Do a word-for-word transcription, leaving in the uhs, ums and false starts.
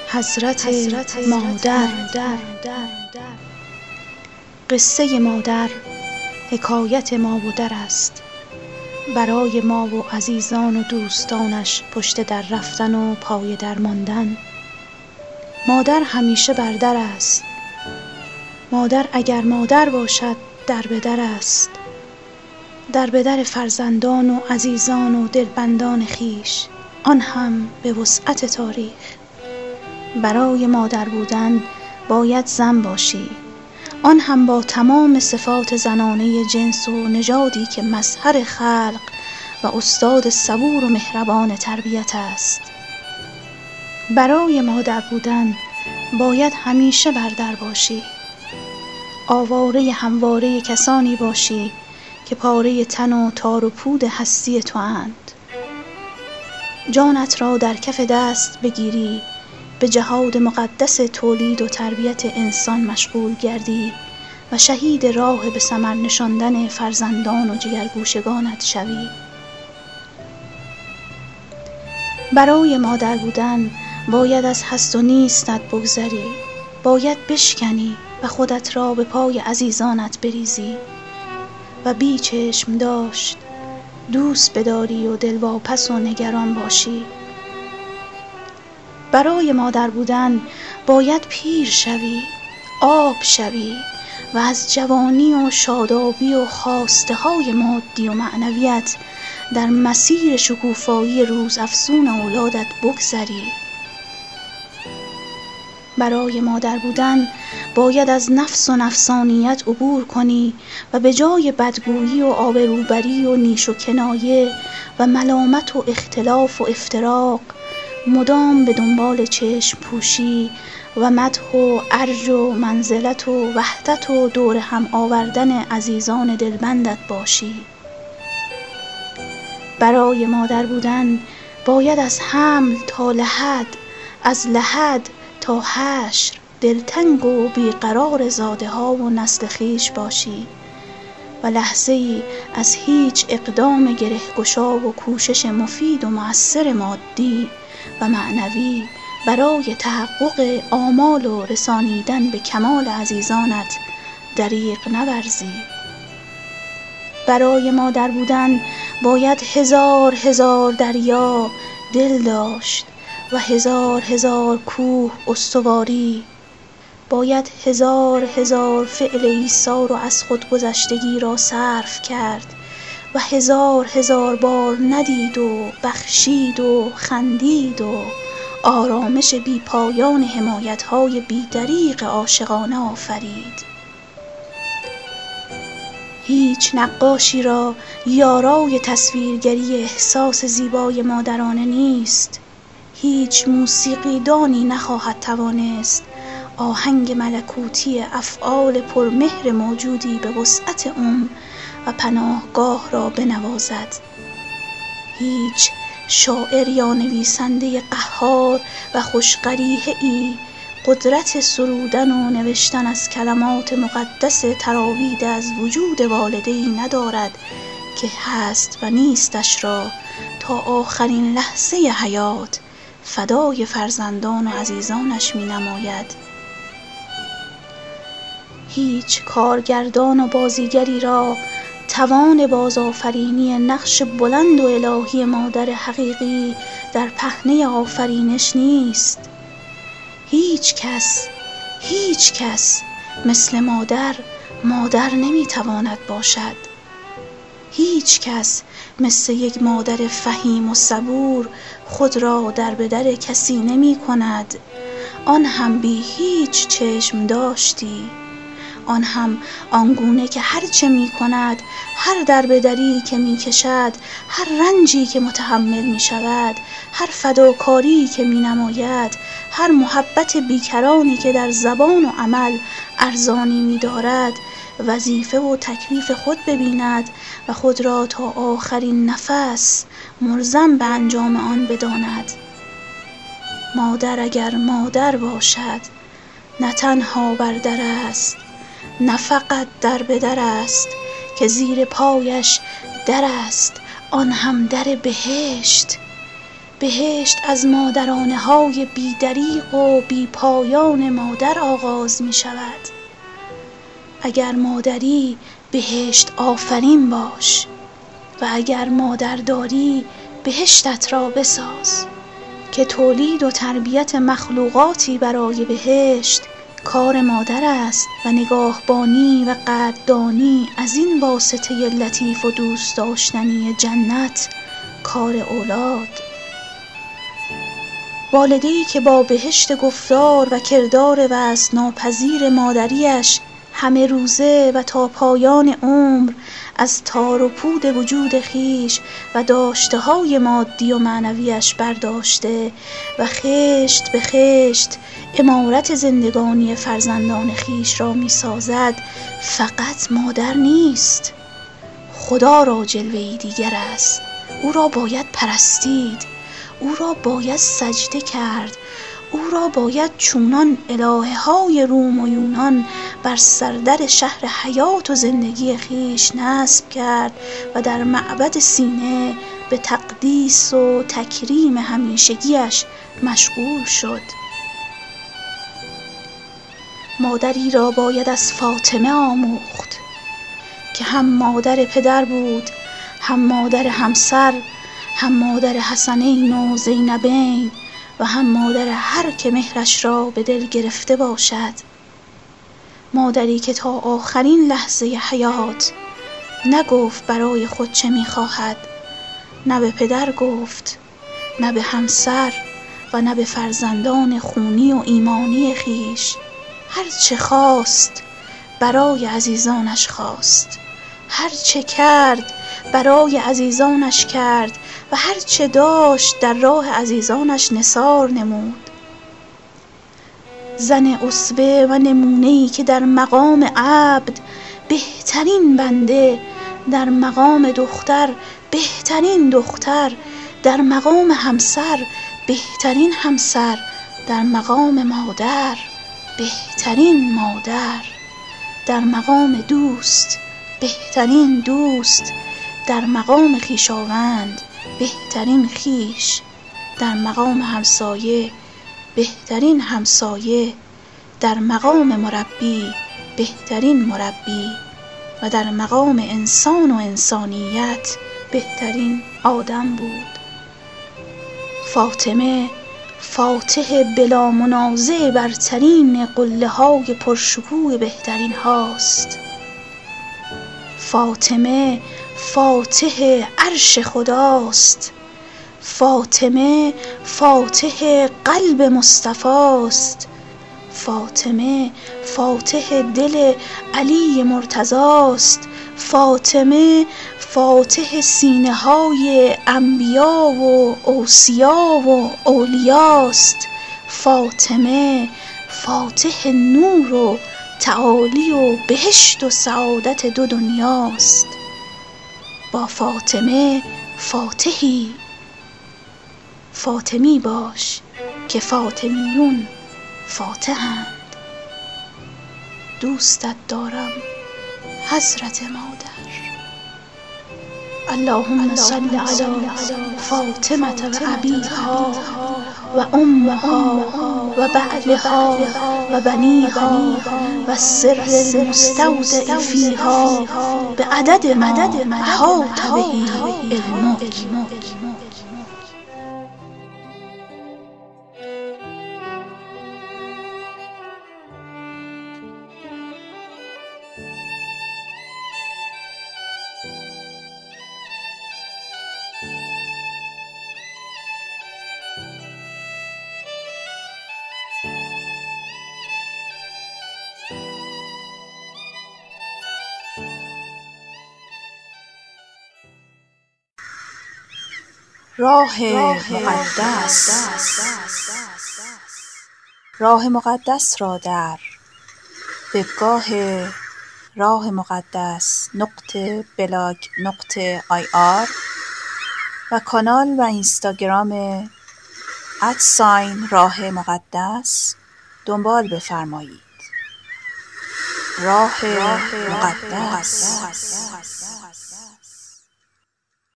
حضرت, حضرت مادر, مادر. قصه مادر حکایت ما و در است، برای ما و عزیزان و دوستانش پشت در رفتن و پای در ماندن. مادر همیشه بر در است. مادر اگر مادر باشد در به در است، در به در فرزندان و عزیزان و دلبندان خیش، آن هم به وسعت تاریخ. برای مادر بودن باید زن باشی، آن هم با تمام صفات زنانه جنس و نژادی که مظهر خلق و استاد صبور و مهربان تربیت است. برای مادر بودن باید همیشه بر در باشی، آواره همواره کسانی باشی که پاره تن و تار و پود هستی تو اند. جانت را در کف دست بگیری، به جهاد مقدس تولید و تربیت انسان مشغول گردی و شهید راه به ثمر نشاندن فرزندان و جگرگوشگانت شوی. برای مادر بودن باید از هست و نیستت بگذری، باید بشکنی و خودت را به پای عزیزانت بریزی و بی چشم داشت دوست بداری و دلواپس و نگران باشی. برای مادر بودن باید پیر شوی، آب شوی و از جوانی و شادابی و خواسته های مادی و معنویت در مسیر شکوفایی روز افزون اولادت بگذری. برای مادر بودن باید از نفس و نفسانیت عبور کنی و به جای بدگویی و آبروبری و نیش و کنایه و ملامت و اختلاف و افتراق مدام به دنبال چشم پوشی و مدح و ارج و منزلت و وحدت و دور هم آوردن عزیزان دلبندت باشی. برای مادر بودن باید از حمل تا لحد، از لحد تا حشر دلتنگ و بیقرار زاده ها و نسل خویش باشی و لحظه ای از هیچ اقدام گرهگشا و کوشش مفید و مؤثر مادی و معنوی برای تحقق آمال و رسانیدن به کمال عزیزانت دریغ نورزی. برای مادر بودن باید هزار هزار دریا دل داشت و هزار هزار کوه استواری، باید هزار هزار فعل ایثار و از خودگذشتگی را صرف کرد و هزار هزار بار ندید و بخشید و خندید و آرامش بی پایان حمایت‌های بی دریغ عاشقانه آفرید. هیچ نقاشی را یارای تصویرگری احساس زیبای مادرانه نیست، هیچ موسیقیدانی نخواهد توانست آهنگ ملکوتی افعال پرمهر موجودی به وسعت عمر و پناهگاه را بنوازد. هیچ شاعر یا نویسنده قهار و خوشقریحه ای قدرت سرودن و نوشتن از کلمات مقدس تراویده از وجود والده‌ای ندارد که هست و نیستش را تا آخرین لحظه حیات فدای فرزندان و عزیزانش می نماید. هیچ کارگردان و بازیگری را توان بازآفرینی نقش بلند و الهی مادر حقیقی در پهنه آفرینش نیست. هیچ کس هیچ کس مثل مادر مادر نمیتواند باشد. هیچ کس مثل یک مادر فهیم و صبور خود را در به در کسی نمی کند، آن هم بی هیچ چشم داشتی، آن هم آنگونه که هر چه می کند، هر دربدری که می کشد، هر رنجی که متحمل می شود، هر فداکاری که می نماید، هر محبت بیکرانی که در زبان و عمل ارزانی می دارد، وظیفه و تکلیف خود ببیند و خود را تا آخرین نفس ملزم به انجام آن بداند. مادر اگر مادر باشد نه تنها بر در است، نه فقط در به در است که زیر پایش در است، آن هم در بهشت. بهشت از مادرانه های بیدریغ و بی پایان مادر آغاز می شود. اگر مادری بهشت آفرین باش و اگر مادر داری بهشتت را بساز، که تولید و تربیت مخلوقاتی برای بهشت کار مادر است و نگاهبانی و قدردانی از این واسطه لطیف و دوست داشتنی جنت کار اولاد. والده‌ای که با بهشت گفتار و کردار وصل ناپذیر مادریش همه روزه و تا پایان عمر از تار و پود وجود خیش و داشته های مادی و معنویش برداشته و خشت به خشت عمارت زندگانی فرزندان خیش را می سازد، فقط مادر نیست، خدا را جلوه‌ای دیگر است. او را باید پرستید، او را باید سجده کرد، او را باید چونان الهه های روم و یونان بر سردر شهر حیات و زندگی خیش نصب کرد و در معبد سینه به تقدیس و تکریم همیشگیش مشغول شد. مادری را باید از فاطمه آموخت که هم مادر پدر بود، هم مادر همسر، هم مادر حسنین و زینبین و هم مادر هر که مهرش را به دل گرفته باشد. مادری که تا آخرین لحظه حیات نگفت برای خود چه می‌خواهد، نه به پدر گفت، نه به همسر و نه به فرزندان خونی و ایمانی خیش. هر چه خواست برای عزیزانش خواست، هر چه کرد برای عزیزانش کرد و هر چه داشت در راه عزیزانش نثار نمود. زن اسوه و نمونه‌ای که در مقام عبد بهترین بنده، در مقام دختر بهترین دختر، در مقام همسر بهترین همسر، در مقام مادر بهترین مادر، در مقام دوست بهترین دوست، در مقام خویشاوند بهترین خویش، در مقام همسایه بهترین همسایه، در مقام مربی بهترین مربی و در مقام انسان و انسانیت بهترین آدم بود. فاطمه فاتح بلا منازع برترین قله های پرشکوه بهترین هاست. فاطمه فاتح عرش خداست. فاطمه فاتح قلب مصطفاست. فاطمه فاتح دل علی مرتضاست. فاطمه فاتح سینه های انبیا و اوصیا و اولیاست. فاطمه فاتح نور و تعالی و بهشت و سعادت دو دنیاست. با فاطمه فاتحی، فاطمی باش که فاطمیون فاتحند. دوستت دارم حضرت مادر. اللهم صل علی فاطمه و ابیها و امها و بعلها و بنیها و السر المستودع فیها بعدد ما احاط به علمک. راه مقدس. راه مقدس را در وبگاه راه مقدس نقطه بلاگ نقطه آی آر و کانال و اینستاگرام ادساین راه مقدس دنبال بفرمایید. راه مقدس.